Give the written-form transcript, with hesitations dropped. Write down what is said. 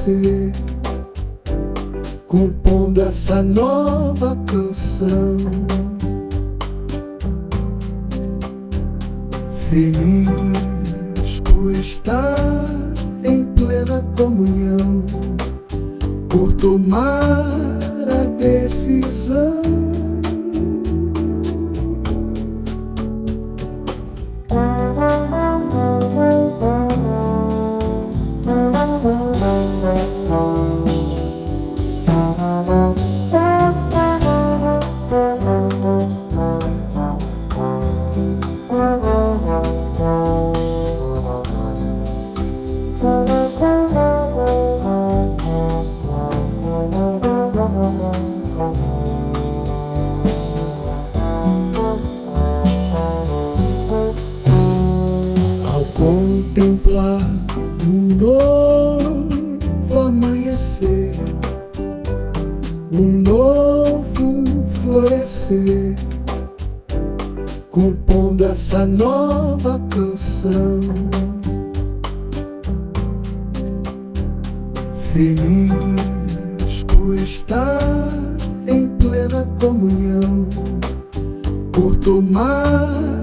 florescer, compondo essa nova canção. Feliz por estar em plena comunhão, por tomar a decisão. Ao contemplar um novo amanhecer, um novo florescer, compondo essa nova canção. Feliz por estar em plena comunhão, por tomar